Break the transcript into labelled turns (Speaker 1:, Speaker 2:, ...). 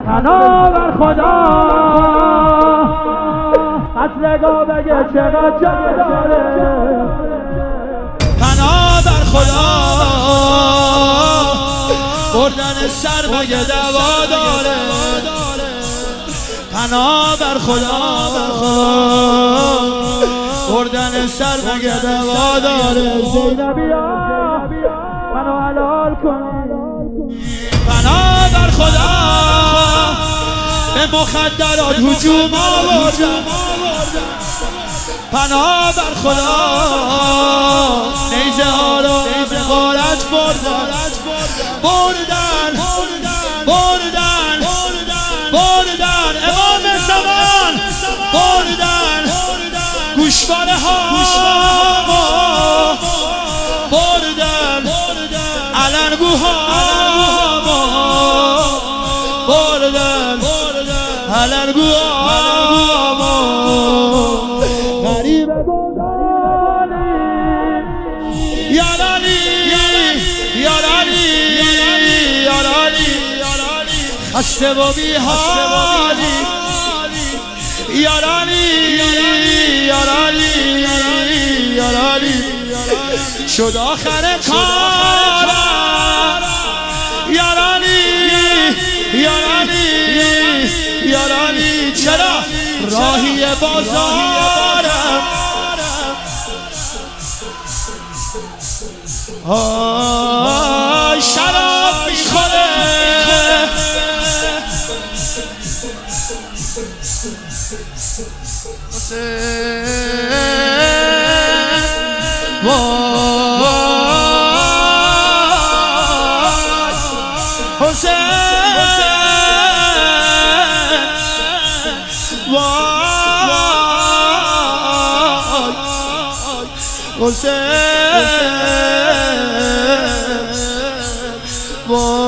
Speaker 1: تنها بر خدا قتلگاه بگه چقدر جا داره تنها بر خدا بردن سر مگه دوا داره تنها بر خدا بردن سر مگه دوا داره زینبیا منو حلال کن تنها بر خدا به مخدرات هجوم آوردن پناه بر خدا نیزه ها را به غارت بردن امام زمان بردن گوشواره ها بردن علنگوها بردن علنگوها غریب گودانی یارانی خسته و بیحالی یارانی شد آخر کارم یارانی چرا راهی بازارم شراب میخوره حسین